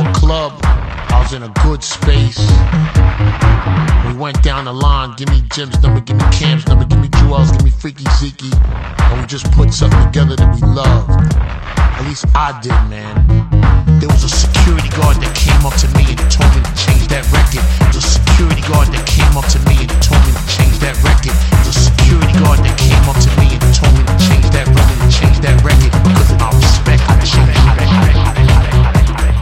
club. I was in a good space. We went down the line. Give me Jim's number, give me Cam's number, give me Joel's, give me Freaky Zeke. And we just put something together that we loved. At least I did, man. There was a security